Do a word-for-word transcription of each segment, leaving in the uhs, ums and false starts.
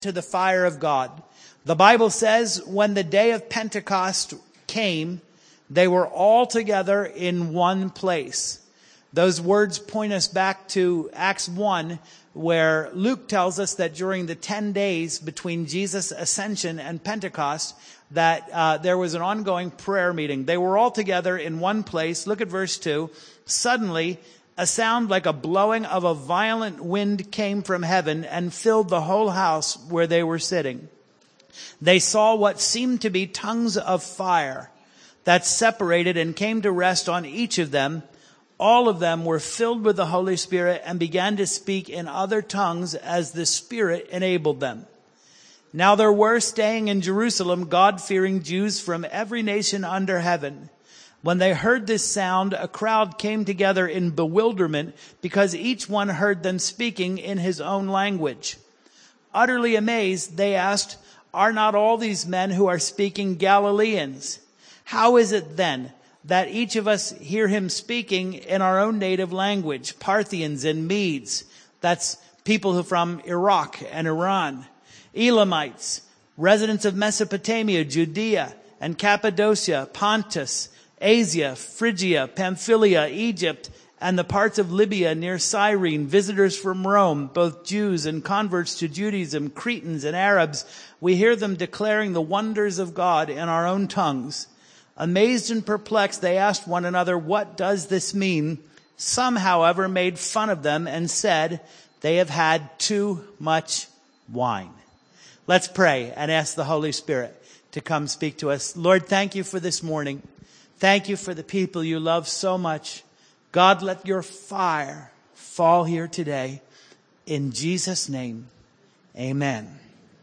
to the fire of God. The Bible says when the day of Pentecost came, they were all together in one place. Those words point us back to Acts one, where Luke tells us that during the ten days between Jesus' ascension and Pentecost, that uh, there was an ongoing prayer meeting. They were all together in one place. Look at verse two. Suddenly, a sound like a blowing of a violent wind came from heaven and filled the whole house where they were sitting. They saw what seemed to be tongues of fire that separated and came to rest on each of them. All of them were filled with the Holy Spirit and began to speak in other tongues as the Spirit enabled them. Now there were staying in Jerusalem God-fearing Jews from every nation under heaven. When they heard this sound, a crowd came together in bewilderment because each one heard them speaking in his own language. Utterly amazed, they asked, "Are not all these men who are speaking Galileans? How is it then that each of us hear him speaking in our own native language, Parthians and Medes?" That's people who from Iraq and Iran. Elamites, residents of Mesopotamia, Judea and Cappadocia, Pontus, Asia, Phrygia, Pamphylia, Egypt, and the parts of Libya near Cyrene, visitors from Rome, both Jews and converts to Judaism, Cretans and Arabs. We hear them declaring the wonders of God in our own tongues. Amazed and perplexed, they asked one another, "What does this mean?" Some, however, made fun of them and said, "They have had too much wine." Let's pray and ask the Holy Spirit to come speak to us. Lord, thank you for this morning. Thank you for the people you love so much. God, let your fire fall here today. In Jesus' name, amen.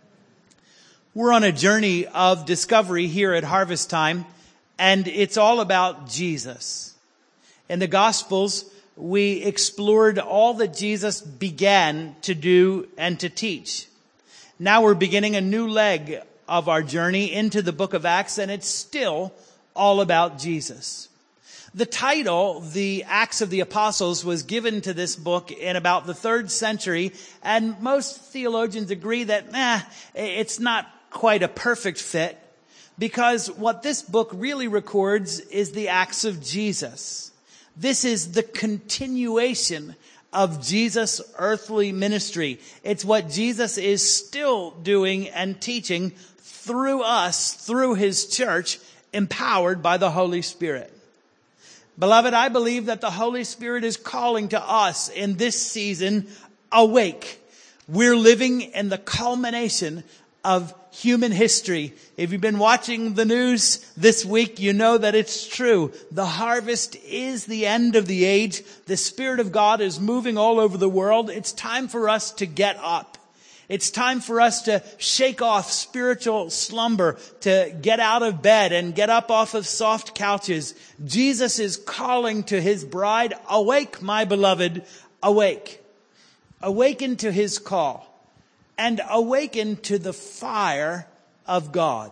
We're on a journey of discovery here at Harvest Time, and it's all about Jesus. In the Gospels, we explored all that Jesus began to do and to teach. Now we're beginning a new leg of our journey into the book of Acts, and it's still all about Jesus. The title, the Acts of the Apostles, was given to this book in about the third century, and most theologians agree that eh, it's not quite a perfect fit, because what this book really records is the acts of Jesus. This is the continuation of Jesus' earthly ministry. It's what Jesus is still doing and teaching through us, through his church, empowered by the Holy Spirit. Beloved, I believe that the Holy Spirit is calling to us in this season, awake. We're living in the culmination of human history. If you've been watching the news this week, you know that it's true. The harvest is the end of the age. The Spirit of God is moving all over the world. It's time for us to get up. It's time for us to shake off spiritual slumber, to get out of bed and get up off of soft couches. Jesus is calling to his bride, awake, my beloved, awake. Awaken to his call and awaken to the fire of God.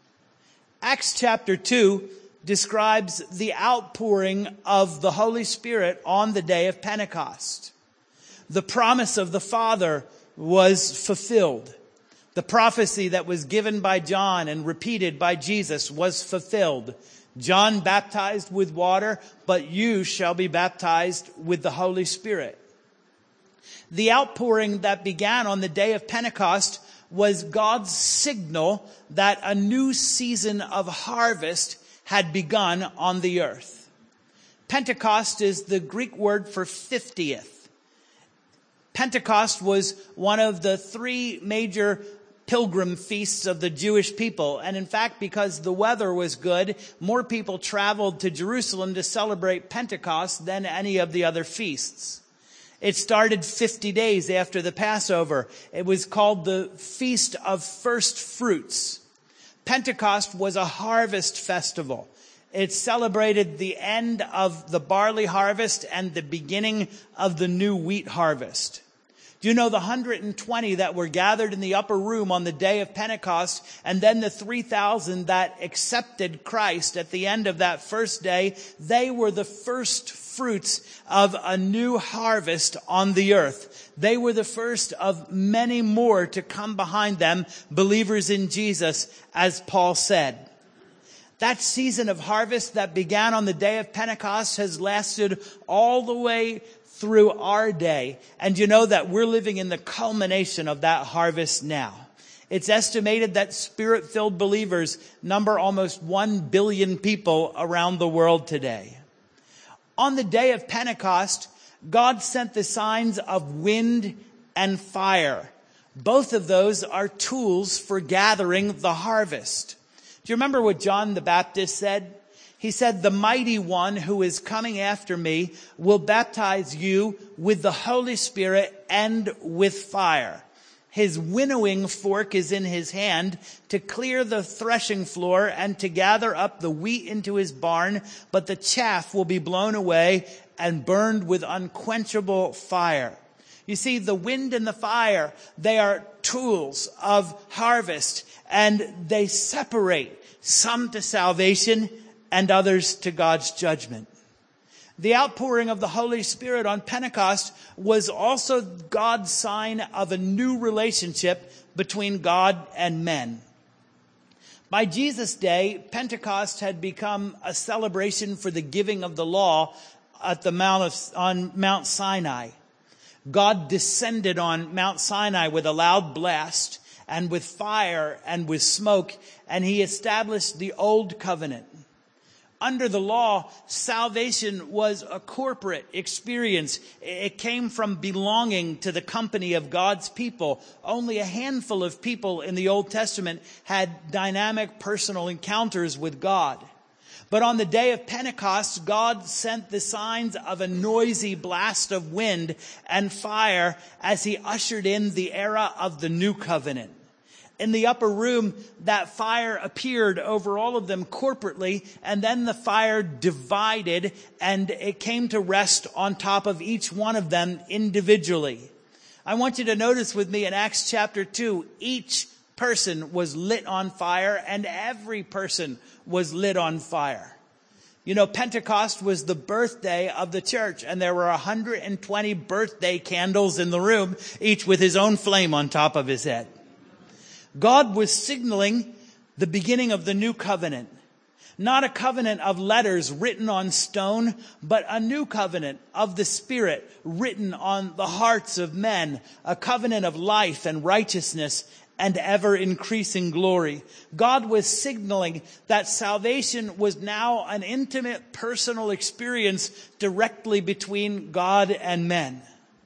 Acts chapter two describes the outpouring of the Holy Spirit on the day of Pentecost. The promise of the Father was fulfilled. The prophecy that was given by John and repeated by Jesus was fulfilled. John baptized with water, but you shall be baptized with the Holy Spirit. The outpouring that began on the day of Pentecost was God's signal that a new season of harvest had begun on the earth. Pentecost is the Greek word for fiftieth. Pentecost was one of the three major pilgrim feasts of the Jewish people. And in fact, because the weather was good, more people traveled to Jerusalem to celebrate Pentecost than any of the other feasts. It started fifty days after the Passover. It was called the Feast of First Fruits. Pentecost was a harvest festival. It celebrated the end of the barley harvest and the beginning of the new wheat harvest. Do you know the one hundred twenty that were gathered in the upper room on the day of Pentecost, and then the three thousand that accepted Christ at the end of that first day? They were the first fruits of a new harvest on the earth. They were the first of many more to come behind them, believers in Jesus, as Paul said. That season of harvest that began on the day of Pentecost has lasted all the way through our day. And you know that we're living in the culmination of that harvest now. It's estimated that Spirit-filled believers number almost one billion people around the world today. On the day of Pentecost, God sent the signs of wind and fire. Both of those are tools for gathering the harvest. Do you remember what John the Baptist said? He said, "The mighty one who is coming after me will baptize you with the Holy Spirit and with fire. His winnowing fork is in his hand to clear the threshing floor and to gather up the wheat into his barn, but the chaff will be blown away and burned with unquenchable fire." You see, the wind and the fire, they are tools of harvest, and they separate some to salvation and others to God's judgment. The outpouring of the Holy Spirit on Pentecost was also God's sign of a new relationship between God and men. By Jesus' day, Pentecost had become a celebration for the giving of the law at the Mount of, on Mount Sinai. God descended on Mount Sinai with a loud blast and with fire and with smoke, and he established the old covenant. Under the law, salvation was a corporate experience. It came from belonging to the company of God's people. Only a handful of people in the Old Testament had dynamic personal encounters with God. But on the day of Pentecost, God sent the signs of a noisy blast of wind and fire as he ushered in the era of the new covenant. In the upper room, that fire appeared over all of them corporately, and then the fire divided, and it came to rest on top of each one of them individually. I want you to notice with me in Acts chapter two, each person was lit on fire, and every person was lit on fire. You know, Pentecost was the birthday of the church, and there were one hundred twenty birthday candles in the room, each with his own flame on top of his head. God was signaling the beginning of the new covenant. Not a covenant of letters written on stone, but a new covenant of the Spirit written on the hearts of men. A covenant of life and righteousness and ever increasing glory. God was signaling that salvation was now an intimate personal experience directly between God and men.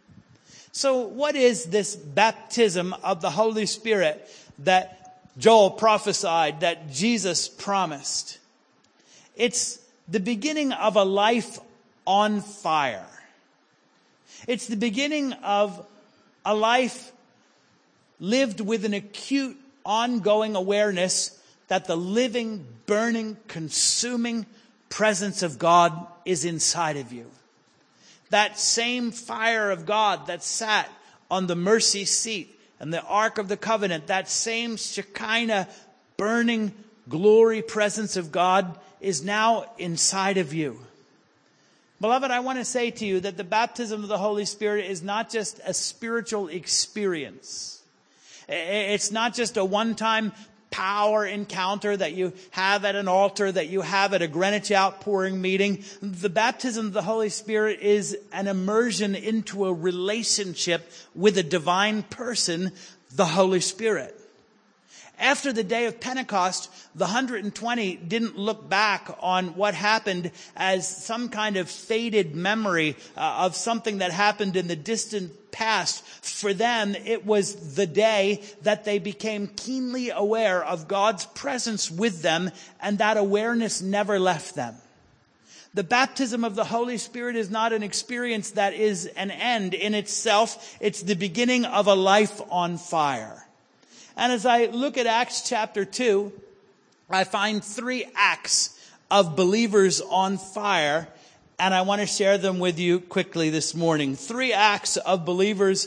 So what is this baptism of the Holy Spirit that Joel prophesied, that Jesus promised? It's the beginning of a life on fire. It's the beginning of a life lived with an acute, ongoing awareness that the living, burning, consuming presence of God is inside of you. That same fire of God that sat on the mercy seat and the Ark of the Covenant, that same Shekinah, burning glory presence of God is now inside of you. Beloved, I want to say to you that the baptism of the Holy Spirit is not just a spiritual experience. It's not just a one-time power encounter that you have at an altar, that you have at a Greenwich outpouring meeting. The baptism of the Holy Spirit is an immersion into a relationship with a divine person, the Holy Spirit. After the day of Pentecost, the one hundred twenty didn't look back on what happened as some kind of faded memory uh, of something that happened in the distant past. For them, it was the day that they became keenly aware of God's presence with them, and that awareness never left them. The baptism of the Holy Spirit is not an experience that is an end in itself. It's the beginning of a life on fire. And as I look at Acts chapter two, I find three acts of believers on fire, and I want to share them with you quickly this morning. Three acts of believers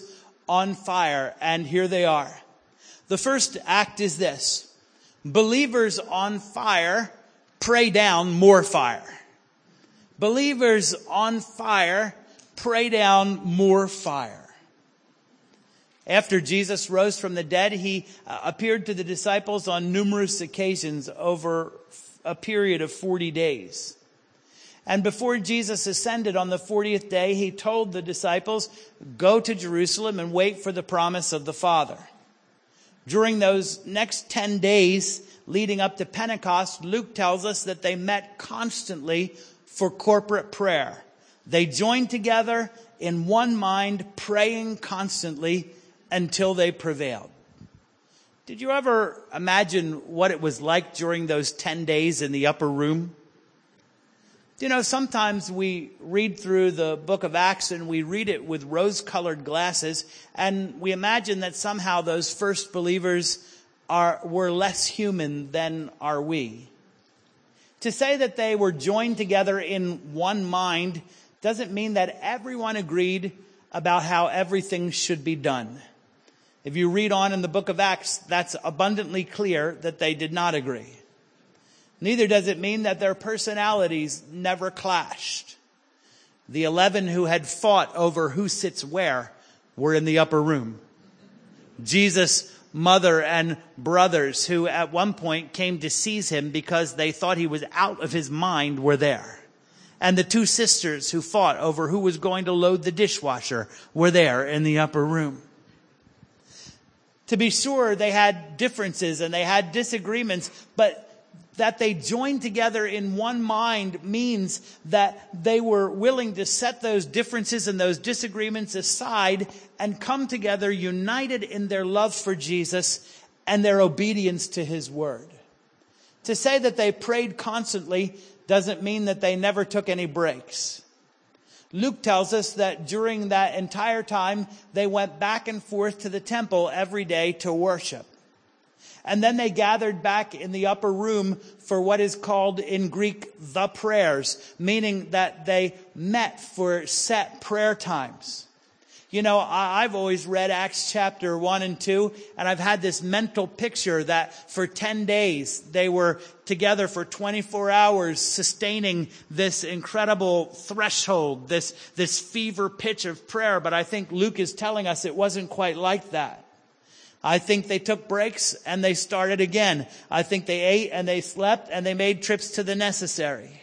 on fire, and here they are. The first act is this. Believers on fire pray down more fire. Believers on fire pray down more fire. After Jesus rose from the dead, he uh, appeared to the disciples on numerous occasions over a period of forty days. And before Jesus ascended on the fortieth day, he told the disciples, go to Jerusalem and wait for the promise of the Father. During those next ten days leading up to Pentecost, Luke tells us that they met constantly for corporate prayer. They joined together in one mind, praying constantly until they prevailed. Did you ever imagine what it was like during those ten days in the upper room? You know, sometimes we read through the book of Acts and we read it with rose-colored glasses, and we imagine that somehow those first believers are were less human than are we. To say that they were joined together in one mind doesn't mean that everyone agreed about how everything should be done. If you read on in the book of Acts, that's abundantly clear that they did not agree. Neither does it mean that their personalities never clashed. The eleven who had fought over who sits where were in the upper room. Jesus' mother and brothers, who at one point came to seize him because they thought he was out of his mind, were there. And the two sisters who fought over who was going to load the dishwasher were there in the upper room. To be sure, they had differences and they had disagreements, but that they joined together in one mind means that they were willing to set those differences and those disagreements aside and come together united in their love for Jesus and their obedience to his word. To say that they prayed constantly doesn't mean that they never took any breaks. Luke tells us that during that entire time, they went back and forth to the temple every day to worship. And then they gathered back in the upper room for what is called in Greek the prayers, meaning that they met for set prayer times. You know, I've always read Acts chapter one and two, and I've had this mental picture that for ten days they were together for twenty-four hours, sustaining this incredible threshold, this, this fever pitch of prayer. But I think Luke is telling us it wasn't quite like that. I think they took breaks and they started again. I think they ate and they slept and they made trips to the necessary.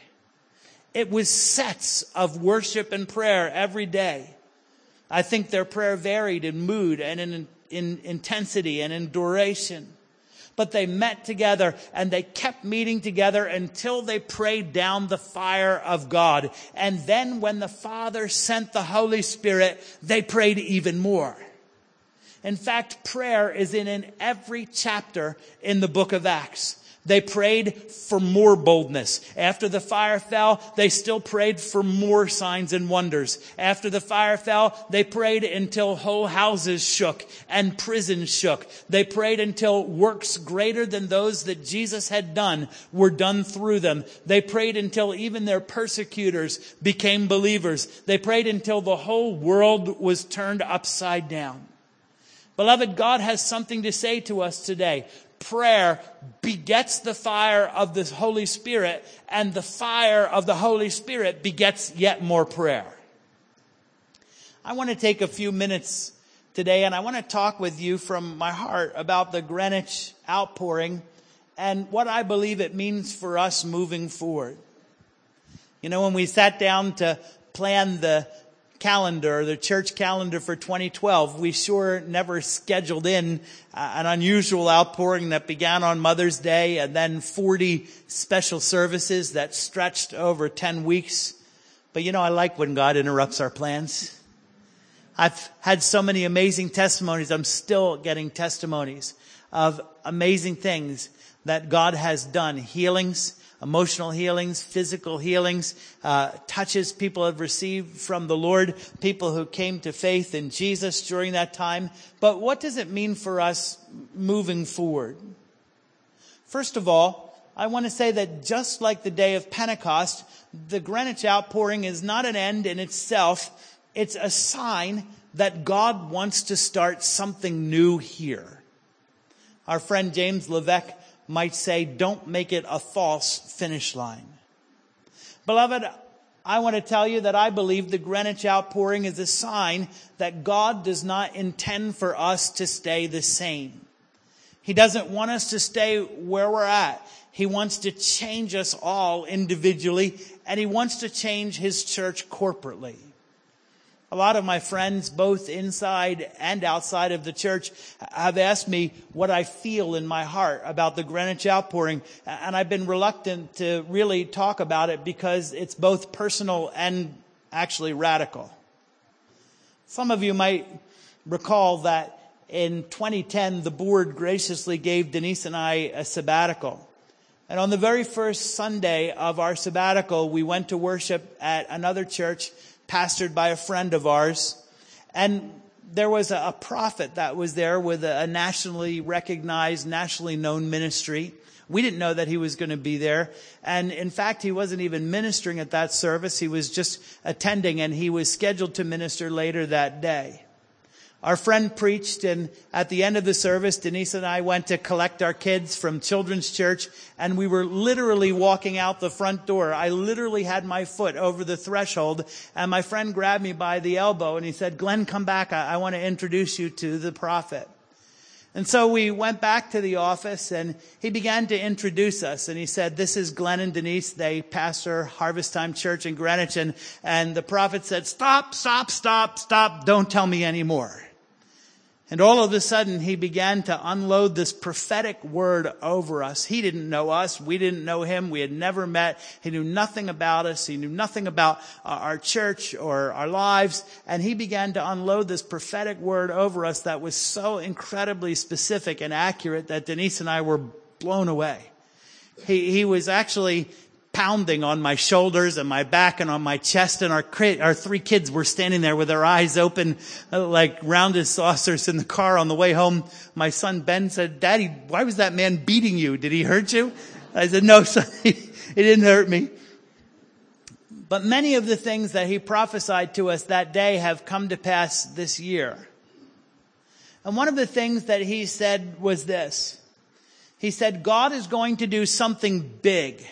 It was sets of worship and prayer every day. I think their prayer varied in mood and in, in intensity and in duration. But they met together and they kept meeting together until they prayed down the fire of God. And then when the Father sent the Holy Spirit, they prayed even more. In fact, prayer is in, in every chapter in the book of Acts. They prayed for more boldness. After the fire fell, they still prayed for more signs and wonders. After the fire fell, they prayed until whole houses shook and prisons shook. They prayed until works greater than those that Jesus had done were done through them. They prayed until even their persecutors became believers. They prayed until the whole world was turned upside down. Beloved, God has something to say to us today. Prayer begets the fire of the Holy Spirit, and the fire of the Holy Spirit begets yet more prayer. I want to take a few minutes today, and I want to talk with you from my heart about the Greenwich outpouring and what I believe it means for us moving forward. You know, when we sat down to plan the calendar, the church calendar for twenty twelve, we sure never scheduled in uh, an unusual outpouring that began on Mother's Day and then forty special services that stretched over ten weeks. But you know, I like when God interrupts our plans. I've had so many amazing testimonies. I'm still getting testimonies of amazing things that God has done. Healings, emotional healings, physical healings, uh, touches people have received from the Lord, people who came to faith in Jesus during that time. But what does it mean for us moving forward? First of all, I want to say that just like the day of Pentecost, the Greenwich outpouring is not an end in itself. It's a sign that God wants to start something new here. Our friend James Levesque might say, don't make it a false finish line. Beloved, I want to tell you that I believe the Greenwich outpouring is a sign that God does not intend for us to stay the same. He doesn't want us to stay where we're at. He wants to change us all individually, and He wants to change His church corporately. A lot of my friends, both inside and outside of the church, have asked me what I feel in my heart about the Greenwich outpouring. And I've been reluctant to really talk about it because it's both personal and actually radical. Some of you might recall that in twenty ten, the board graciously gave Denise and I a sabbatical. And on the very first Sunday of our sabbatical, we went to worship at another church pastored by a friend of ours. And there was a, a prophet that was there with a, a nationally recognized, nationally known ministry. We didn't know that he was going to be there. And in fact, he wasn't even ministering at that service. He was just attending, and he was scheduled to minister later that day. Our friend preached, and at the end of the service, Denise and I went to collect our kids from children's church, and we were literally walking out the front door. I literally had my foot over the threshold, and my friend grabbed me by the elbow, and he said, Glenn, come back. I, I want to introduce you to the prophet. And so we went back to the office, and he began to introduce us. And he said, this is Glenn and Denise. They pastor Harvest Time Church in Greenwich. And, and the prophet said, stop, stop, stop, stop. Don't tell me anymore. And all of a sudden, he began to unload this prophetic word over us. He didn't know us. We didn't know him. We had never met. He knew nothing about us. He knew nothing about our church or our lives. And he began to unload this prophetic word over us that was so incredibly specific and accurate that Denise and I were blown away. He, he was actually pounding on my shoulders and my back and on my chest, and our our three kids were standing there with their eyes open uh, like rounded saucers in the car on the way home. My son Ben said, Daddy, why was that man beating you? Did he hurt you? I said, no, son, he, he didn't hurt me. But many of the things that he prophesied to us that day have come to pass this year. And one of the things that he said was this. He said, God is going to do something big.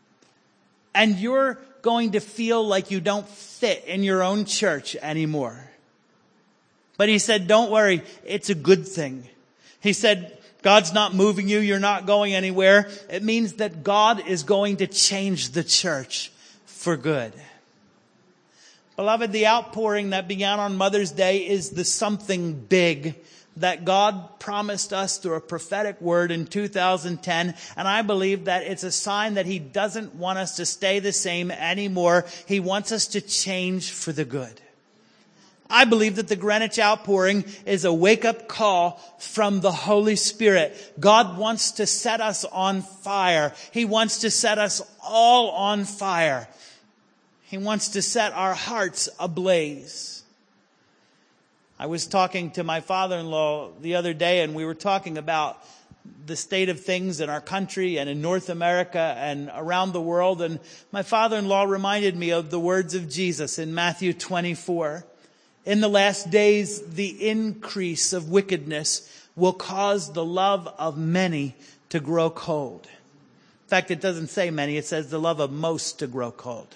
And you're going to feel like you don't fit in your own church anymore. But he said, don't worry, it's a good thing. He said, God's not moving you, you're not going anywhere. It means that God is going to change the church for good. Beloved, the outpouring that began on Mother's Day is the something big that God promised us through a prophetic word in two thousand ten. And I believe that it's a sign that He doesn't want us to stay the same anymore. He wants us to change for the good. I believe that the Greenwich outpouring is a wake-up call from the Holy Spirit. God wants to set us on fire. He wants to set us all on fire. He wants to set our hearts ablaze. I was talking to my father-in-law the other day, and we were talking about the state of things in our country and in North America and around the world. And my father-in-law reminded me of the words of Jesus in Matthew twenty-four. In the last days, the increase of wickedness will cause the love of many to grow cold. In fact, it doesn't say many. It says the love of most to grow cold.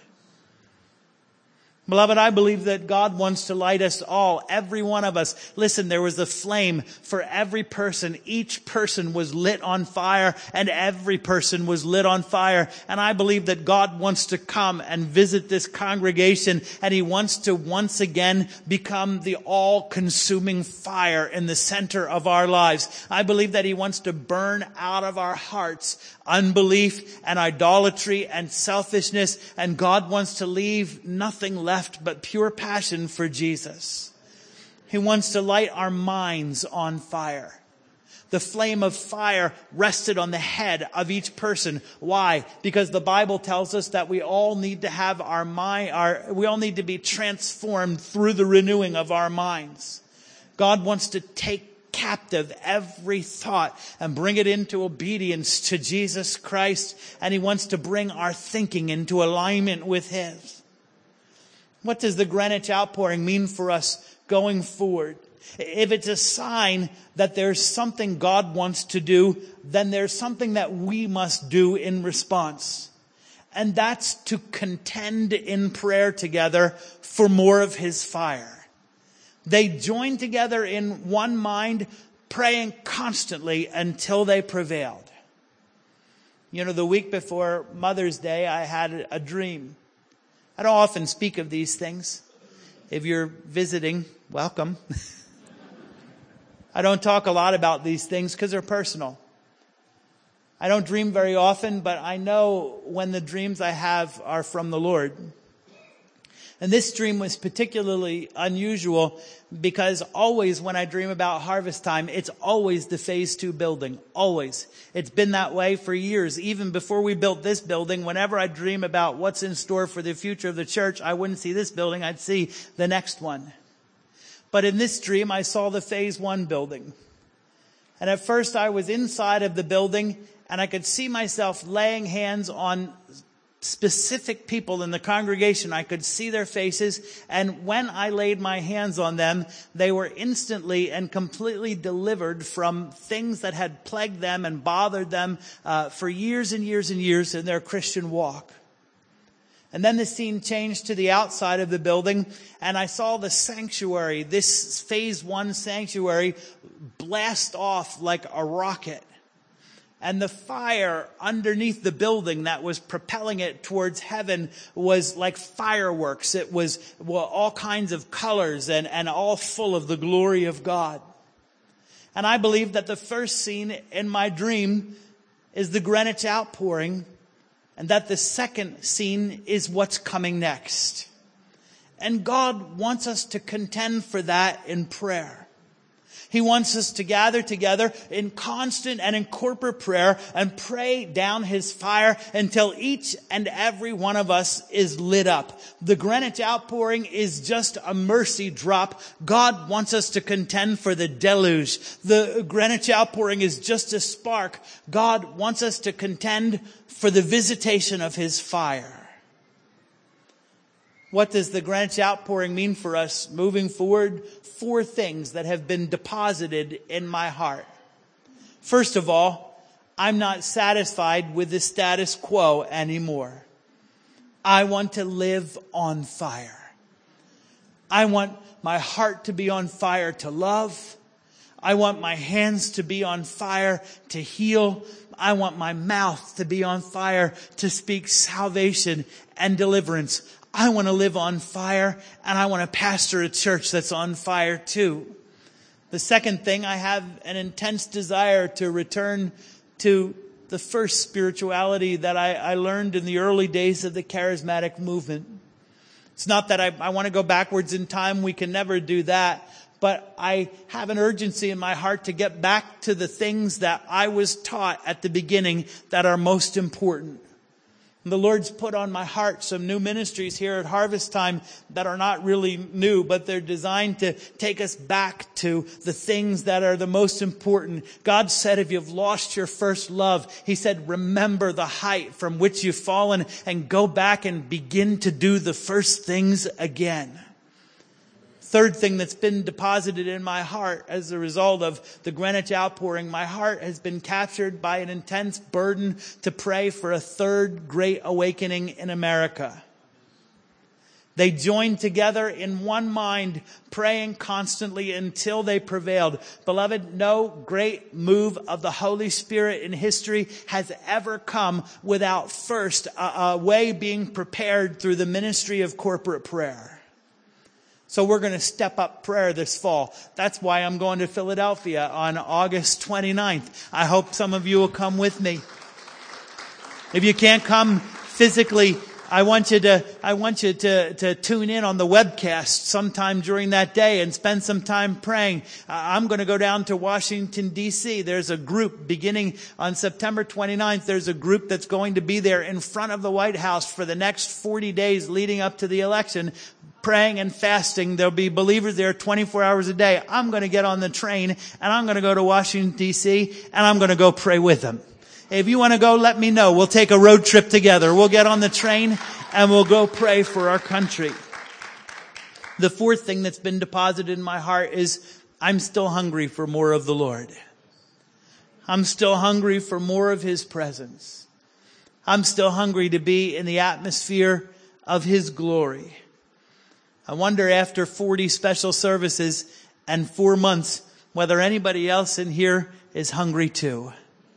Beloved, I believe that God wants to light us all, every one of us. Listen, there was a flame for every person. Each person was lit on fire, and every person was lit on fire. And I believe that God wants to come and visit this congregation, and He wants to once again become the all-consuming fire in the center of our lives. I believe that He wants to burn out of our hearts unbelief and idolatry and selfishness, and God wants to leave nothing left but pure passion for Jesus. He wants to light our minds on fire. The flame of fire rested on the head of each person. Why? Because the Bible tells us that we all need to have our mind, our, we all need to be transformed through the renewing of our minds. God wants to take captive every thought and bring it into obedience to Jesus Christ. And He wants to bring our thinking into alignment with His. What does the Greenwich outpouring mean for us going forward. If it's a sign that there's something God wants to do, then there's something that we must do in response. And that's to contend in prayer together for more of His fire. They joined together in one mind, praying constantly until they prevailed. You know, the week before Mother's Day, I had a dream. I don't often speak of these things. If you're visiting, welcome. I don't talk a lot about these things because they're personal. I don't dream very often, but I know when the dreams I have are from the Lord. And this dream was particularly unusual because always when I dream about harvest time, it's always the phase two building. Always. It's been that way for years. Even before we built this building, whenever I dream about what's in store for the future of the church, I wouldn't see this building. I'd see the next one. But in this dream, I saw the phase one building. And at first I was inside of the building and I could see myself laying hands on specific people in the congregation. I could see their faces, and when I laid my hands on them, they were instantly and completely delivered from things that had plagued them and bothered them uh, for years and years and years in their Christian walk. And then the scene changed to the outside of the building, and I saw the sanctuary, this phase one sanctuary, blast off like a rocket. And the fire underneath the building that was propelling it towards heaven was like fireworks. It was well, all kinds of colors and, and all full of the glory of God. And I believe that the first scene in my dream is the Greenwich outpouring, and that the second scene is what's coming next. And God wants us to contend for that in prayer. He wants us to gather together in constant and in corporate prayer and pray down His fire until each and every one of us is lit up. The Greenwich outpouring is just a mercy drop. God wants us to contend for the deluge. The Greenwich outpouring is just a spark. God wants us to contend for the visitation of His fire. What does the Greenwich outpouring mean for us moving forward? Four things that have been deposited in my heart. First of all, I'm not satisfied with the status quo anymore. I want to live on fire. I want my heart to be on fire to love. I want my hands to be on fire to heal. I want my mouth to be on fire to speak salvation and deliverance. I want to live on fire, and I want to pastor a church that's on fire too. The second thing, I have an intense desire to return to the first spirituality that I, I learned in the early days of the charismatic movement. It's not that I, I want to go backwards in time. We can never do that. But I have an urgency in my heart to get back to the things that I was taught at the beginning that are most important. The Lord's put on my heart some new ministries here at Harvest Time that are not really new, but they're designed to take us back to the things that are the most important. God said, if you've lost your first love, He said, remember the height from which you've fallen and go back and begin to do the first things again. Third thing that's been deposited in my heart as a result of the Greenwich outpouring, my heart has been captured by an intense burden to pray for a third great awakening in America. They joined together in one mind, praying constantly until they prevailed. Beloved, no great move of the Holy Spirit in history has ever come without first a, a way being prepared through the ministry of corporate prayer. So we're going to step up prayer this fall. That's why I'm going to Philadelphia on August twenty-ninth. I hope some of you will come with me. If you can't come physically, I want you to, I want you to, to tune in on the webcast sometime during that day and spend some time praying. Uh, I'm going to go down to Washington, D C. There's a group beginning on September twenty-ninth. There's a group that's going to be there in front of the White House for the next forty days leading up to the election, praying and fasting. There'll be believers there twenty-four hours a day. I'm going to get on the train and I'm going to go to Washington, D C, and I'm going to go pray with them. If you want to go, let me know. We'll take a road trip together. We'll get on the train and we'll go pray for our country. The fourth thing that's been deposited in my heart is I'm still hungry for more of the Lord. I'm still hungry for more of His presence. I'm still hungry to be in the atmosphere of His glory. I wonder after forty special services and four months whether anybody else in here is hungry too.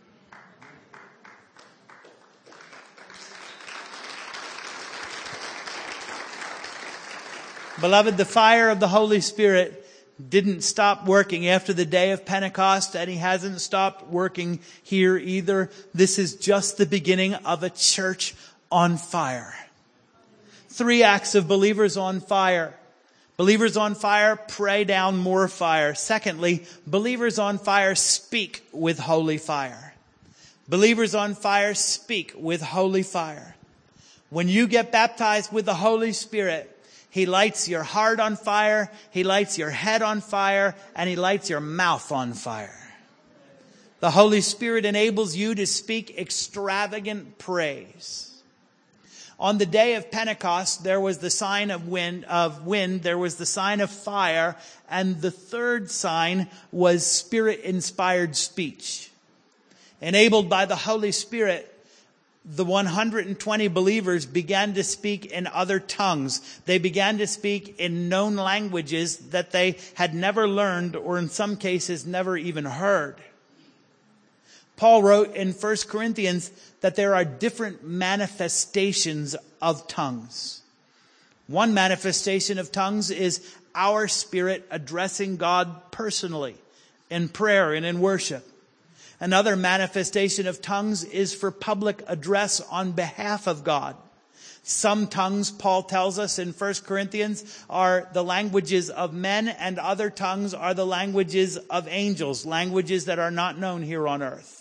Beloved, the fire of the Holy Spirit didn't stop working after the day of Pentecost, and He hasn't stopped working here either. This is just the beginning of a church on fire. Three acts of believers on fire. Believers on fire pray down more fire. Secondly, believers on fire speak with holy fire. Believers on fire speak with holy fire. When you get baptized with the Holy Spirit, He lights your heart on fire, He lights your head on fire, and He lights your mouth on fire. The Holy Spirit enables you to speak extravagant praise. On the day of Pentecost, there was the sign of wind, of wind, there was the sign of fire, and the third sign was Spirit-inspired speech. Enabled by the Holy Spirit, the one hundred twenty believers began to speak in other tongues. They began to speak in known languages that they had never learned, or in some cases never even heard. Paul wrote in First Corinthians that there are different manifestations of tongues. One manifestation of tongues is our spirit addressing God personally in prayer and in worship. Another manifestation of tongues is for public address on behalf of God. Some tongues, Paul tells us in First Corinthians, are the languages of men, and other tongues are the languages of angels, languages that are not known here on earth.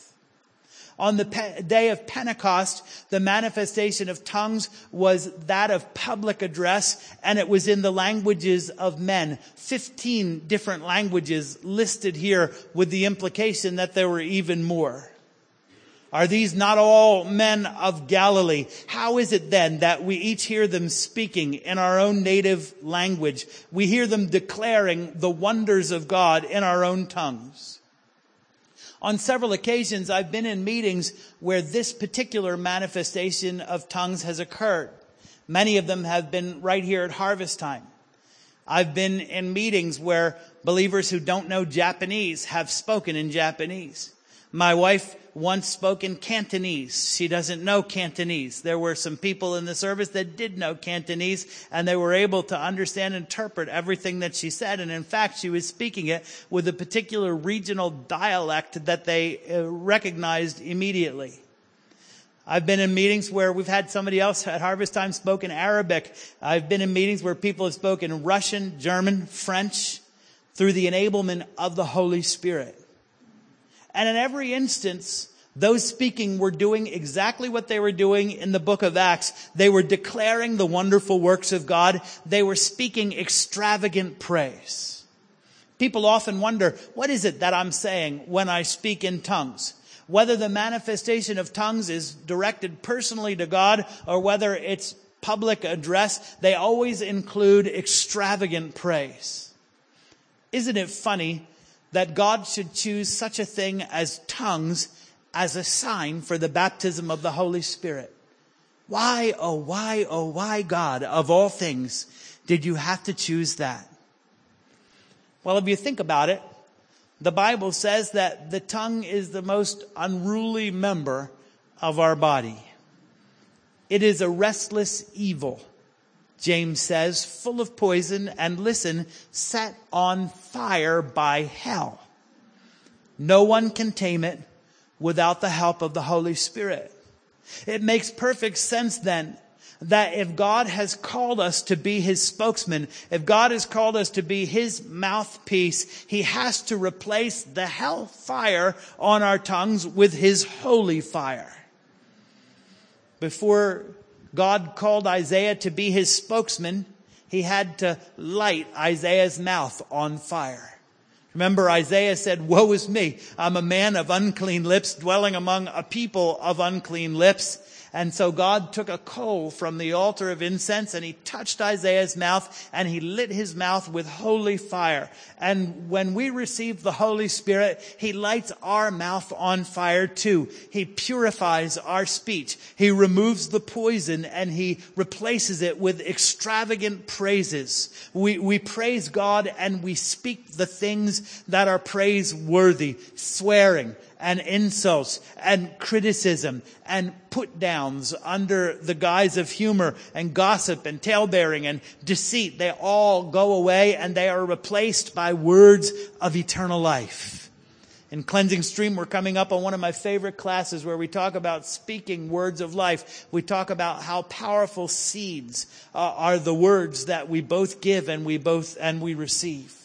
On the pe- day of Pentecost, the manifestation of tongues was that of public address, and it was in the languages of men. Fifteen different languages listed here, with the implication that there were even more. Are these not all men of Galilee? How is it then that we each hear them speaking in our own native language? We hear them declaring the wonders of God in our own tongues. On several occasions, I've been in meetings where this particular manifestation of tongues has occurred. Many of them have been right here at harvest time. I've been in meetings where believers who don't know Japanese have spoken in Japanese. My wife once spoke in Cantonese. She doesn't know Cantonese. There were some people in the service that did know Cantonese, and they were able to understand and interpret everything that she said. And in fact, she was speaking it with a particular regional dialect that they uh, recognized immediately. I've been in meetings where we've had somebody else at harvest time spoke in Arabic. I've been in meetings where people have spoken Russian, German, French, through the enablement of the Holy Spirit. And in every instance, those speaking were doing exactly what they were doing in the book of Acts. They were declaring the wonderful works of God. They were speaking extravagant praise. People often wonder, what is it that I'm saying when I speak in tongues? Whether the manifestation of tongues is directed personally to God or whether it's public address, they always include extravagant praise. Isn't it funny that God should choose such a thing as tongues as a sign for the baptism of the Holy Spirit? Why, oh why, oh why, God, of all things, did you have to choose that? Well, if you think about it, the Bible says that the tongue is the most unruly member of our body. It is a restless evil, James says, full of poison, and listen, set on fire by hell. No one can tame it without the help of the Holy Spirit. It makes perfect sense then that if God has called us to be His spokesman, if God has called us to be His mouthpiece, He has to replace the hell fire on our tongues with His holy fire. Before God called Isaiah to be His spokesman, He had to light Isaiah's mouth on fire. Remember, Isaiah said, "Woe is me. I'm a man of unclean lips, dwelling among a people of unclean lips." And so God took a coal from the altar of incense and he touched Isaiah's mouth and he lit his mouth with holy fire. And when we receive the Holy Spirit, he lights our mouth on fire too. He purifies our speech. He removes the poison and he replaces it with extravagant praises. We, we praise God and we speak the things that are praiseworthy, swearing and insults and criticism and put downs under the guise of humor and gossip and talebearing and deceit. They all go away and they are replaced by words of eternal life. In Cleansing Stream, we're coming up on one of my favorite classes where we talk about speaking words of life. We talk about how powerful seeds uh, are the words that we both give and we both and we receive.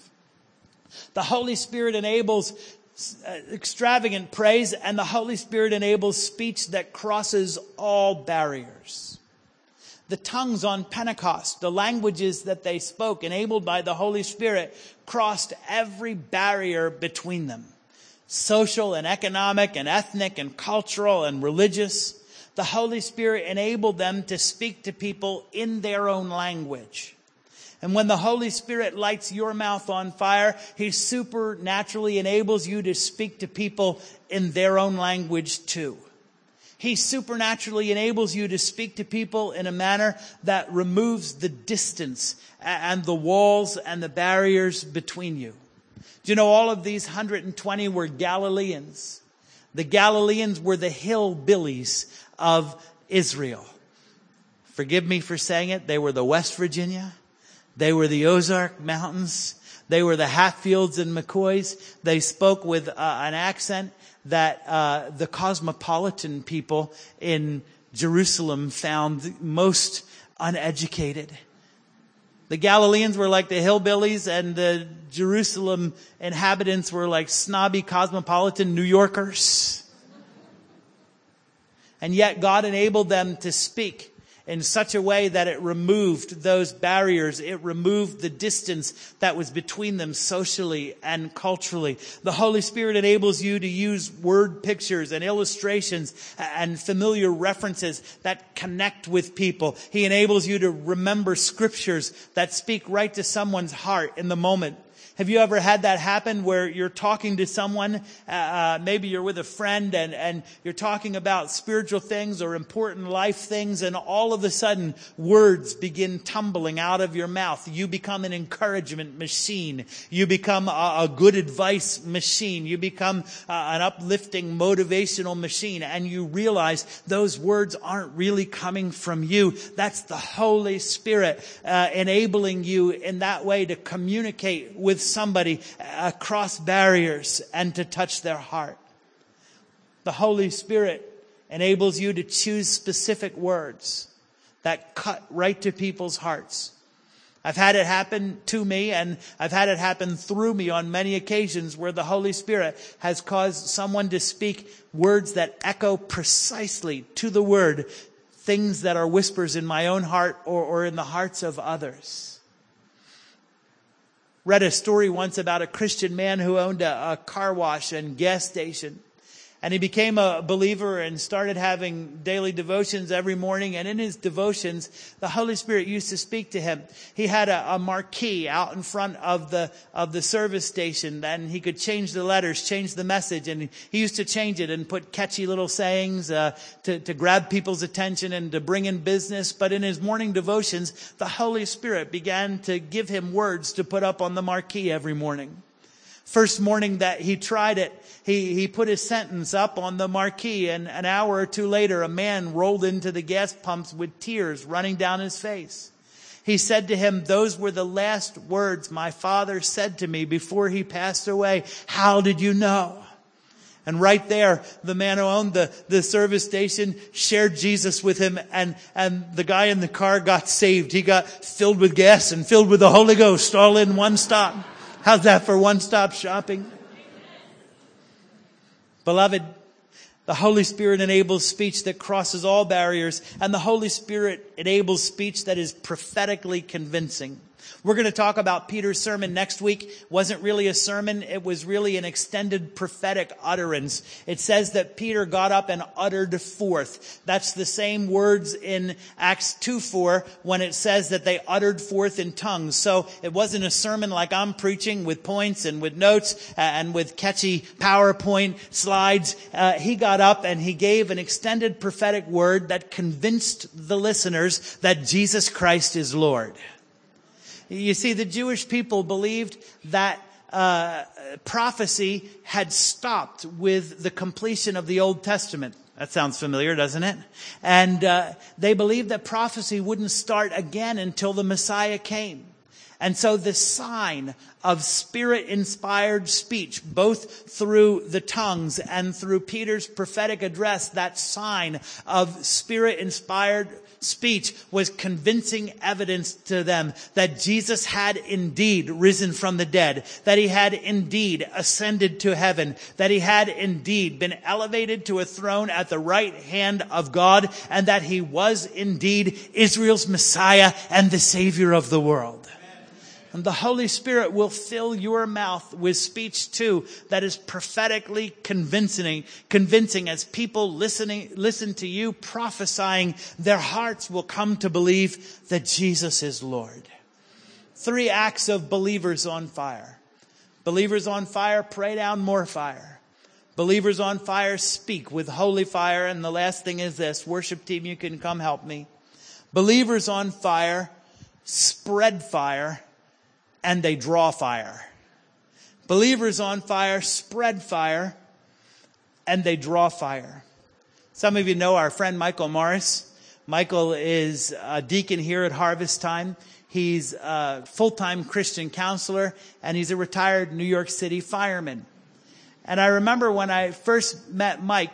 The Holy Spirit enables extravagant praise, and the Holy Spirit enables speech that crosses all barriers. The tongues on Pentecost, the languages that they spoke, enabled by the Holy Spirit, crossed every barrier between them. Social and economic and ethnic and cultural and religious. The Holy Spirit enabled them to speak to people in their own language. And when the Holy Spirit lights your mouth on fire, he supernaturally enables you to speak to people in their own language too. He supernaturally enables you to speak to people in a manner that removes the distance and the walls and the barriers between you. Do you know all of these one hundred twenty were Galileans? The Galileans were the hillbillies of Israel. Forgive me for saying it. They were the West Virginia. They were the Ozark Mountains. They were the Hatfields and McCoys. They spoke with uh, an accent that uh, the cosmopolitan people in Jerusalem found most uneducated. The Galileans were like the hillbillies, and the Jerusalem inhabitants were like snobby cosmopolitan New Yorkers. And yet God enabled them to speak in such a way that it removed those barriers. It removed the distance that was between them socially and culturally. The Holy Spirit enables you to use word pictures and illustrations and familiar references that connect with people. He enables you to remember scriptures that speak right to someone's heart in the moment. Have you ever had that happen where you're talking to someone, uh, maybe you're with a friend and, and you're talking about spiritual things or important life things, and all of a sudden words begin tumbling out of your mouth. You become an encouragement machine. You become a, a good advice machine. You become uh, an uplifting motivational machine, and you realize those words aren't really coming from you. That's the Holy Spirit uh, enabling you in that way to communicate with somebody across barriers and to touch their heart. The Holy Spirit enables you to choose specific words that cut right to people's hearts. I've had it happen to me, and I've had it happen through me on many occasions where the Holy Spirit has caused someone to speak words that echo precisely to the word things that are whispers in my own heart or, or in the hearts of others. Read a story once about a Christian man who owned a, a car wash and gas station. And he became a believer and started having daily devotions every morning. And in his devotions, the Holy Spirit used to speak to him. He had a, a marquee out in front of the of the service station, and he could change the letters, change the message. And he used to change it and put catchy little sayings uh, to, to grab people's attention and to bring in business. But in his morning devotions, the Holy Spirit began to give him words to put up on the marquee every morning. First morning that he tried it, he, he put his sentence up on the marquee, and an hour or two later, a man rolled into the gas pumps with tears running down his face. He said to him, "Those were the last words my father said to me before he passed away. How did you know?" And right there, the man who owned the, the service station shared Jesus with him, and, and the guy in the car got saved. He got filled with gas and filled with the Holy Ghost all in one stop. How's that for one-stop shopping? Beloved, the Holy Spirit enables speech that crosses all barriers, and the Holy Spirit enables speech that is prophetically convincing. We're going to talk about Peter's sermon next week. It wasn't really a sermon. It was really an extended prophetic utterance. It says that Peter got up and uttered forth. That's the same words in Acts two four when it says that they uttered forth in tongues. So it wasn't a sermon like I'm preaching with points and with notes and with catchy PowerPoint slides. Uh, he got up and he gave an extended prophetic word that convinced the listeners that Jesus Christ is Lord. You see, the Jewish people believed that uh, prophecy had stopped with the completion of the Old Testament. That sounds familiar, doesn't it? And uh, they believed that prophecy wouldn't start again until the Messiah came. And so the sign of Spirit-inspired speech, both through the tongues and through Peter's prophetic address, that sign of Spirit-inspired speech was convincing evidence to them that Jesus had indeed risen from the dead, that he had indeed ascended to heaven, that he had indeed been elevated to a throne at the right hand of God, and that he was indeed Israel's Messiah and the Savior of the world. And the Holy Spirit will fill your mouth with speech too that is prophetically convincing, convincing as people listening, listen to you prophesying, their hearts will come to believe that Jesus is Lord. Three acts of believers on fire. Believers on fire, pray down more fire. Believers on fire, speak with holy fire. And the last thing is this, worship team, you can come help me. Believers on fire, spread fire. And they draw fire. Believers on fire spread fire, and they draw fire. Some of you know our friend Michael Morris. Michael is a deacon here at Harvest Time. He's a full-time Christian counselor, and he's a retired New York City fireman. And I remember when I first met Mike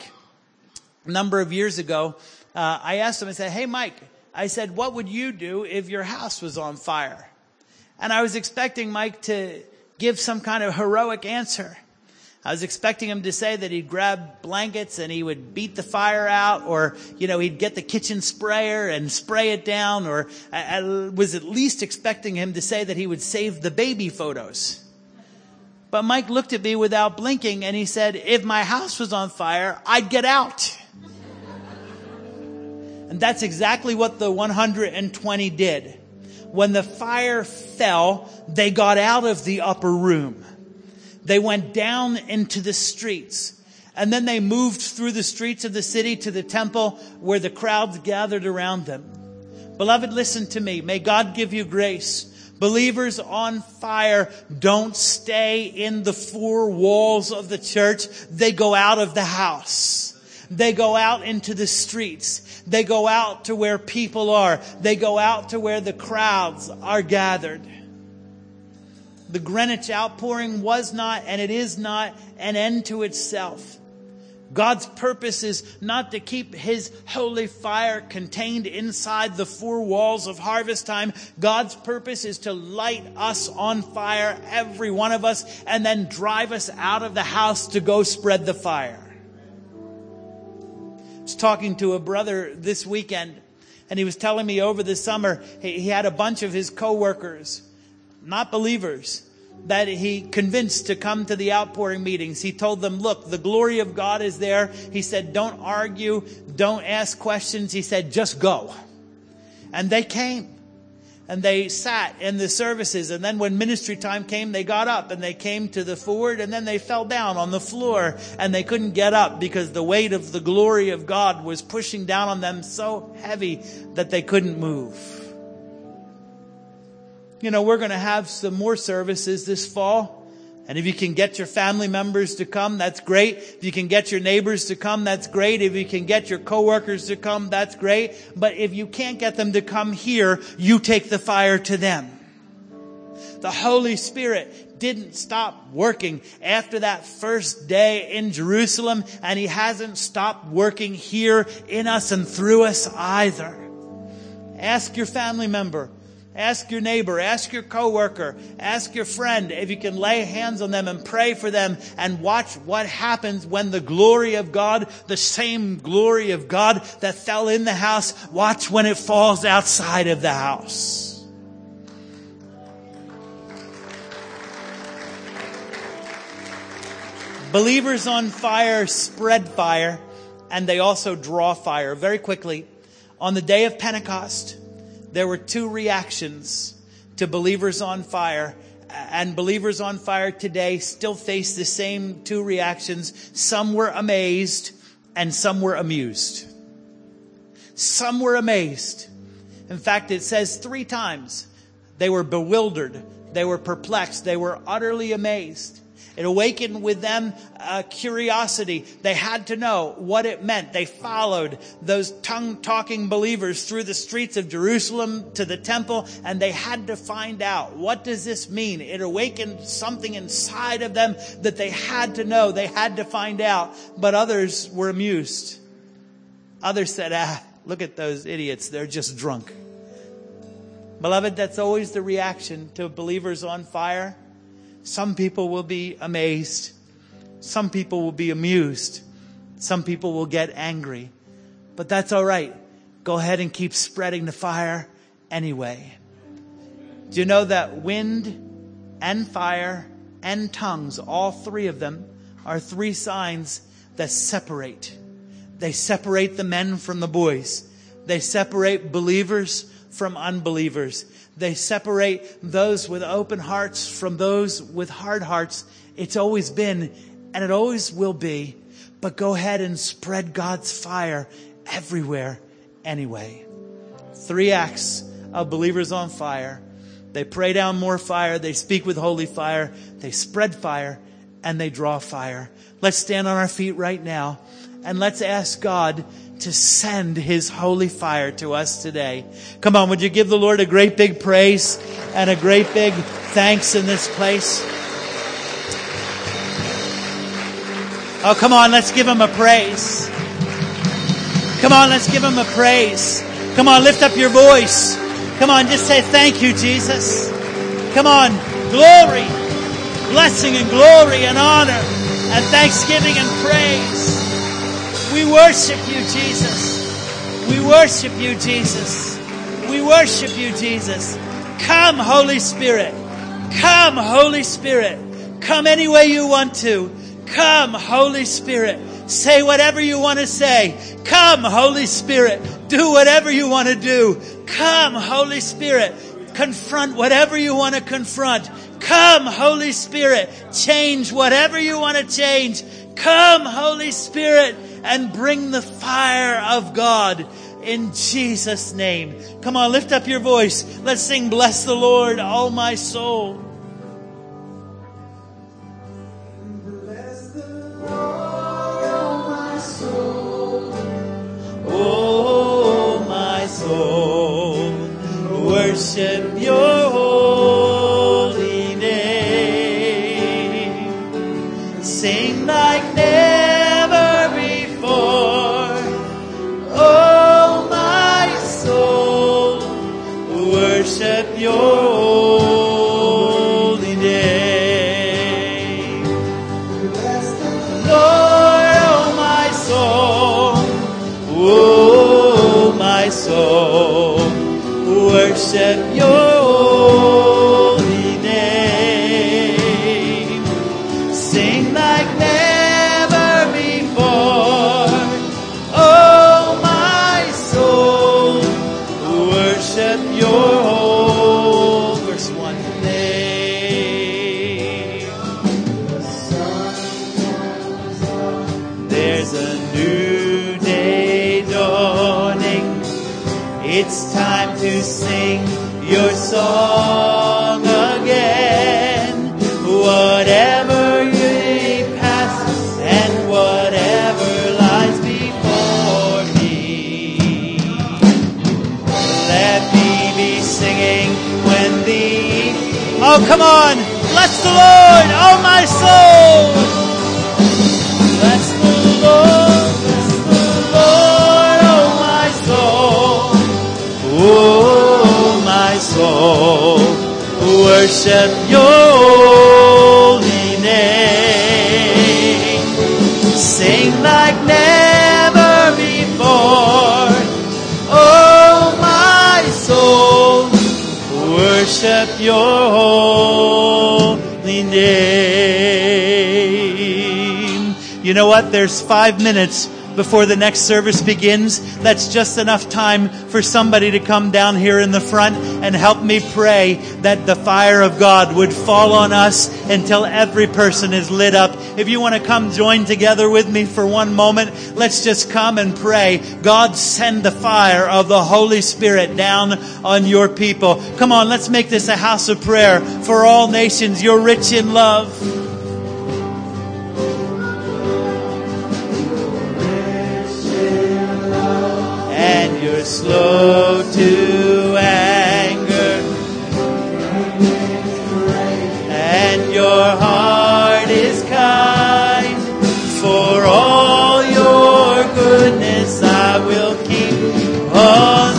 a number of years ago, uh, I asked him, I said, hey, Mike, I said, what would you do if your house was on fire? And I was expecting Mike to give some kind of heroic answer. I was expecting him to say that he'd grab blankets and he would beat the fire out, or, you know, he'd get the kitchen sprayer and spray it down, or I was at least expecting him to say that he would save the baby photos. But Mike looked at me without blinking and he said, if my house was on fire, I'd get out. And that's exactly what the one hundred twenty did. When the fire fell, they got out of the upper room. They went down into the streets. And then they moved through the streets of the city to the temple where the crowds gathered around them. Beloved, listen to me. May God give you grace. Believers on fire don't stay in the four walls of the church. They go out of the house. They go out into the streets. They go out to where people are. They go out to where the crowds are gathered. The Greenwich outpouring was not, and it is not, an end to itself. God's purpose is not to keep his holy fire contained inside the four walls of Harvest Time. God's purpose is to light us on fire, every one of us, and then drive us out of the house to go spread the fire. I was talking to a brother this weekend, and he was telling me over the summer he, he had a bunch of his coworkers, not believers, that he convinced to come to the outpouring meetings. He told them, look, the glory of God is there. He said, don't argue, don't ask questions. He said, just go. And they came. And they sat in the services. And then when ministry time came, they got up and they came to the forward, and then they fell down on the floor and they couldn't get up because the weight of the glory of God was pushing down on them so heavy that they couldn't move. You know, we're going to have some more services this fall. And if you can get your family members to come, that's great. If you can get your neighbors to come, that's great. If you can get your coworkers to come, that's great. But if you can't get them to come here, you take the fire to them. The Holy Spirit didn't stop working after that first day in Jerusalem, and he hasn't stopped working here in us and through us either. Ask your family member. Ask your neighbor, ask your coworker, ask your friend if you can lay hands on them and pray for them, and watch what happens when the glory of God, the same glory of God that fell in the house, watch when it falls outside of the house. Believers on fire spread fire, and they also draw fire. Very quickly, on the day of Pentecost, there were two reactions to believers on fire. And believers on fire today still face the same two reactions. Some were amazed and some were amused. Some were amazed. In fact, it says three times they were bewildered, they were perplexed, they were utterly amazed. It awakened with them a curiosity. They had to know what it meant. They followed those tongue-talking believers through the streets of Jerusalem to the temple, and they had to find out, what does this mean? It awakened something inside of them that they had to know. They had to find out. But others were amused. Others said, ah, look at those idiots. They're just drunk. Beloved, that's always the reaction to believers on fire. Some people will be amazed. Some people will be amused. Some people will get angry. But that's all right. Go ahead and keep spreading the fire anyway. Do you know that wind and fire and tongues, all three of them, are three signs that separate. They separate the men from the boys. They separate believers from unbelievers. They separate those with open hearts from those with hard hearts. It's always been, and it always will be. But go ahead and spread God's fire everywhere anyway. Three acts of believers on fire. They pray down more fire. They speak with holy fire. They spread fire, and they draw fire. Let's stand on our feet right now, and let's ask God to send His holy fire to us today. Come on, would you give the Lord a great big praise and a great big thanks in this place? Oh, come on, let's give Him a praise. Come on, let's give Him a praise. Come on, lift up your voice. Come on, just say thank you, Jesus. Come on, glory, blessing and glory and honor and thanksgiving and praise. We worship you, Jesus. We worship you, Jesus. We worship you, Jesus. Come, Holy Spirit. Come, Holy Spirit. Come any way you want to. Come, Holy Spirit. Say whatever you want to say. Come, Holy Spirit. Do whatever you want to do. Come, Holy Spirit. Confront whatever you want to confront. Come, Holy Spirit. Change whatever you want to change. Come, Holy Spirit, and bring the fire of God in Jesus' name. Come on, lift up your voice. Let's sing, bless the Lord, oh my soul. Bless the Lord, oh my soul. Oh, my soul, worship your holy name. Sing like never before. Oh, my soul, worship your holy name. Bless the Lord, oh my soul, oh my soul, worship your holy name. Sing like never before. Oh my soul, worship your whole verse one name. There's a new day dawning. It's time to sing your song again. Whatever you pass and whatever lies before me, let me be singing when the... Oh, come on! Bless the Lord, oh my soul! Bless the Lord, bless the Lord, oh my soul. Oh, my soul, worship your holy name. Sing like never before. Oh, my soul, worship your holy name. You know what? There's five minutes before the next service begins. That's just enough time for somebody to come down here in the front and help me pray that the fire of God would fall on us until every person is lit up. If you want to come join together with me for one moment, let's just come and pray. God, send the fire of the Holy Spirit down on your people. Come on, let's make this a house of prayer for all nations. You're rich in love. You're slow to anger, and your heart is kind. For all your goodness I will keep on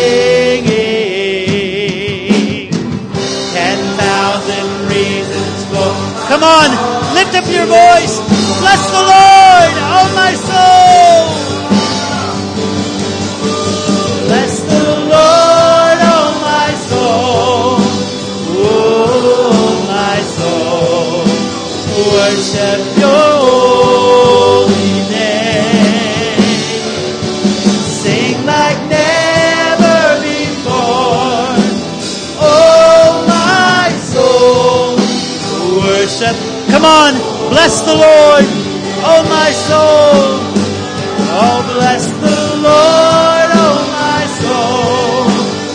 singing. Ten thousand reasons for... Come on, lift up your voice. Bless the Lord, oh my soul. Bless the Lord, oh my soul, oh my soul, worship your holy name. Sing like never before, oh my soul, worship. Come on, bless the Lord, oh my soul, oh bless the Lord, oh my soul,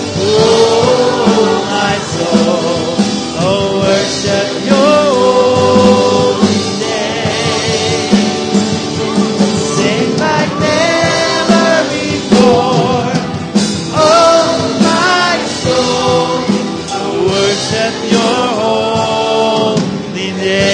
oh my soul, oh worship your holy name. Sing like never before, oh my soul, worship your holy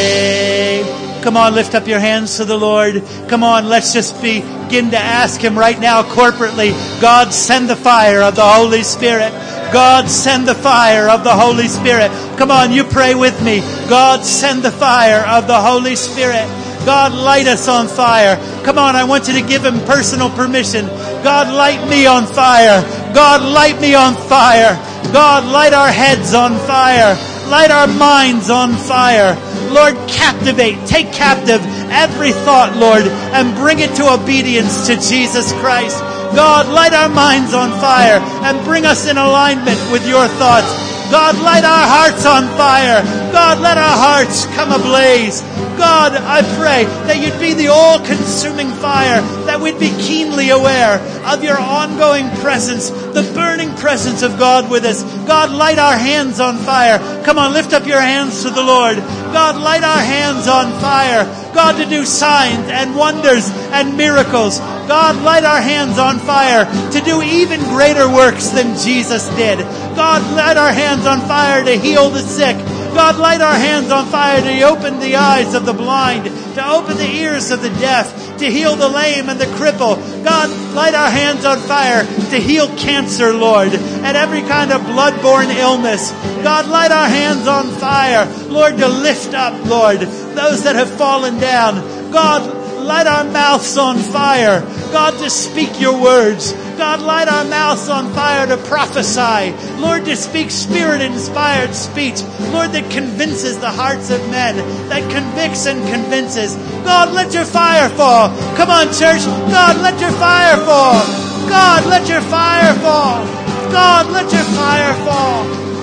name. Come on, lift up your hands to the Lord. Come on, let's just begin to ask Him right now corporately. God, send the fire of the Holy Spirit. God, send the fire of the Holy Spirit. Come on, you pray with me. God, send the fire of the Holy Spirit. God, light us on fire. Come on, I want you to give Him personal permission. God, light me on fire. God, light me on fire. God, light our heads on fire. Light our minds on fire. Lord, captivate, take captive every thought, Lord, and bring it to obedience to Jesus Christ. God, light our minds on fire and bring us in alignment with your thoughts. God, light our hearts on fire. God, let our hearts come ablaze. God, I pray that you'd be the all-consuming fire, that we'd be keenly aware of your ongoing presence, the burning presence of God with us. God, light our hands on fire. Come on, lift up your hands to the Lord. God, light our hands on fire. God, to do signs and wonders and miracles. God, light our hands on fire to do even greater works than Jesus did. God, light our hands on fire to heal the sick. God, light our hands on fire to open the eyes of the blind, to open the ears of the deaf, to heal the lame and the cripple. God, light our hands on fire to heal cancer, Lord, and every kind of bloodborne illness. God, light our hands on fire, Lord, to lift up, Lord, those that have fallen down. God, light our mouths on fire, God, to speak your words. God, light our mouths on fire to prophesy. Lord, to speak Spirit-inspired speech. Lord, that convinces the hearts of men, that convicts and convinces. God, let your fire fall. Come on, church. God, let your fire fall. God, let your fire fall. God, let your fire fall.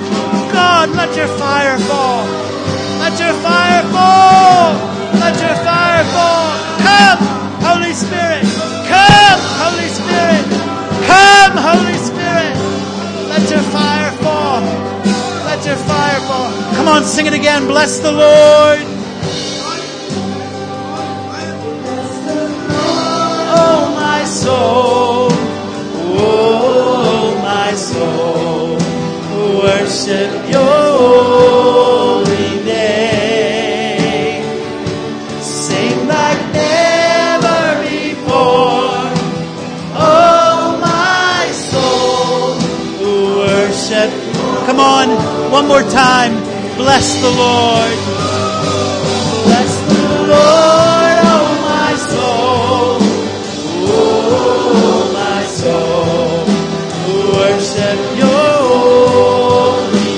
God, let your fire fall. Let your fire fall. Let your fire fall. Come, Holy Spirit. Come, Holy Spirit. Come, Holy Spirit. Let your fire fall. Let your fire fall. Come on, sing it again. Bless the Lord. Oh, my soul. Oh, my soul. Worship your holy name. Sing like never before. Oh, my soul. Worship. Come on, one more time. Bless the Lord. Bless the Lord, oh my soul. Oh, my soul. Worship your holy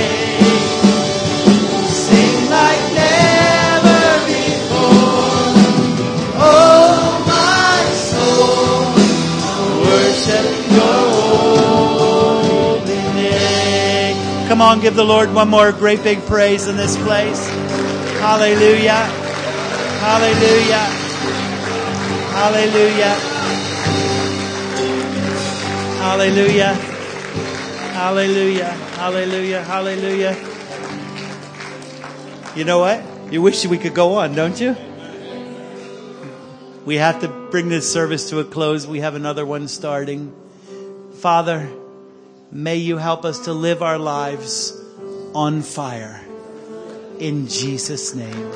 name. Sing like never before. Come on, give the Lord one more great big praise in this place. Hallelujah. Hallelujah. Hallelujah. Hallelujah. Hallelujah. Hallelujah. Hallelujah. You know what? You wish we could go on, don't you? We have to bring this service to a close. We have another one starting. Father, may you help us to live our lives on fire. In Jesus' name.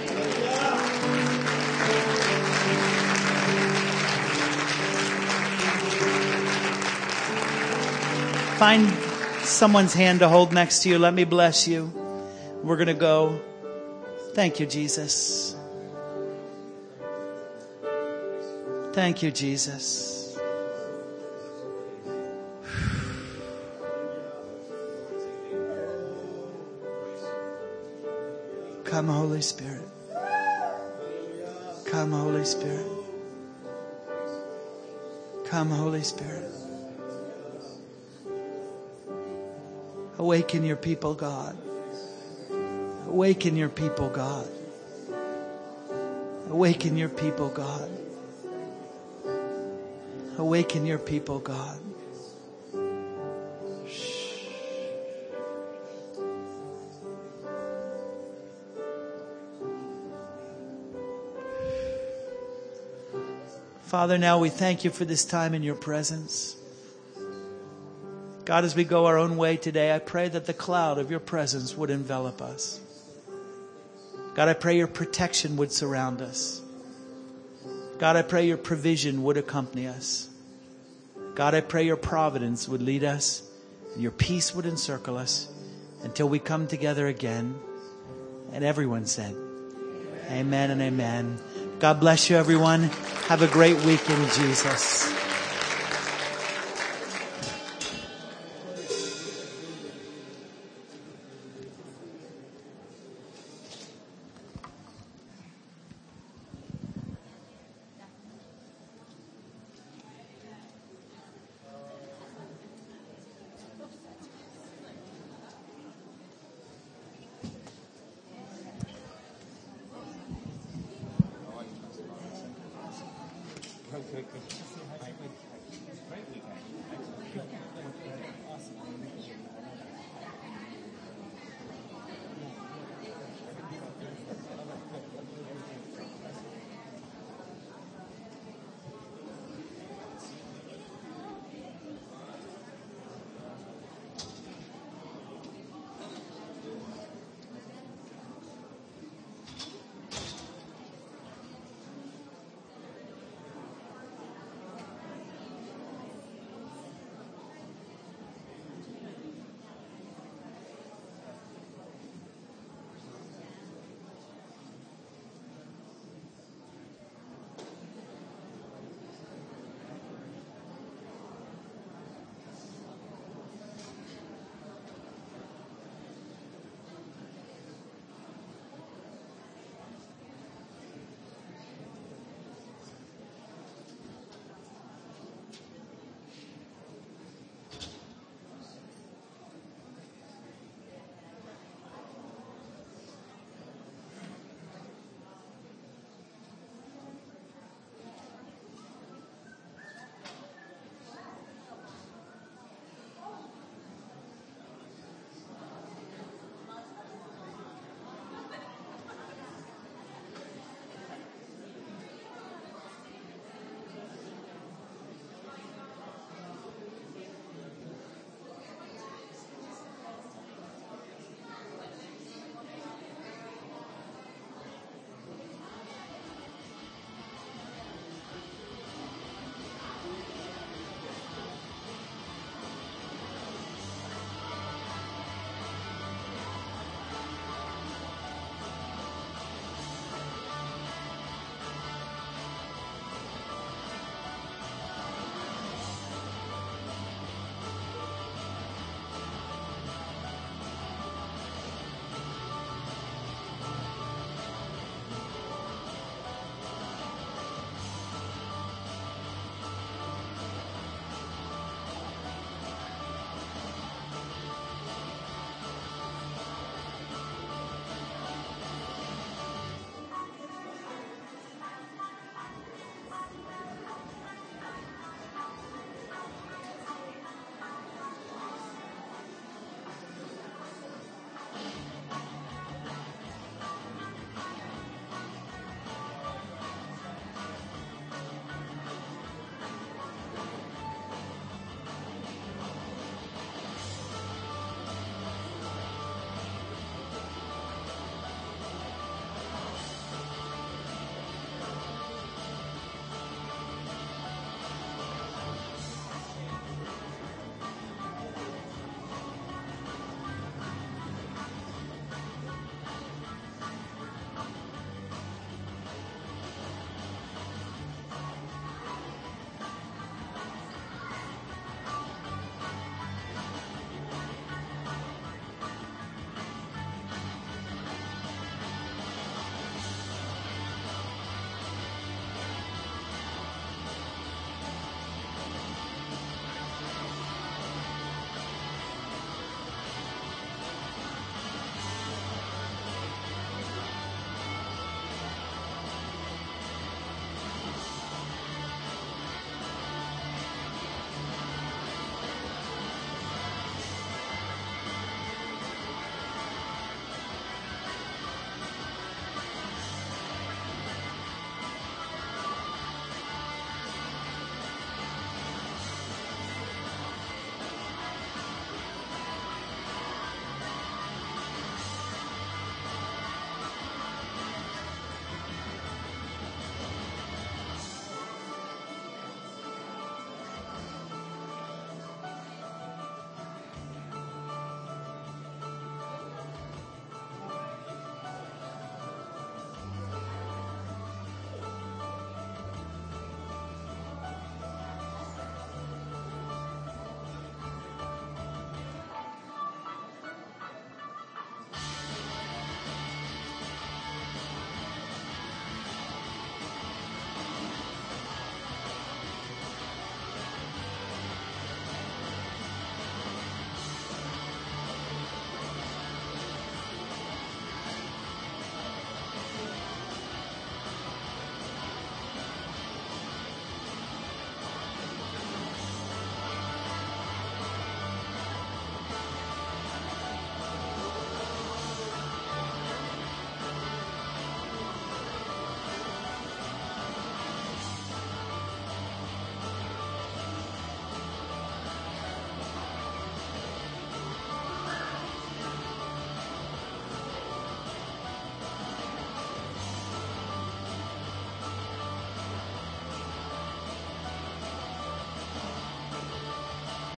Find someone's hand to hold next to you. Let me bless you. We're going to go. Thank you, Jesus. Thank you, Jesus. Come, Holy Spirit. Come, Holy Spirit. Come, Holy Spirit. Awaken your people, God. Awaken your people, God. Awaken your people, God. Awaken your people, God. Shh. Father, now we thank you for this time in your presence. God, as we go our own way today, I pray that the cloud of your presence would envelop us. God, I pray your protection would surround us. God, I pray your provision would accompany us. God, I pray your providence would lead us, and your peace would encircle us until we come together again. And everyone said, amen and amen. God bless you, everyone. Have a great week in Jesus.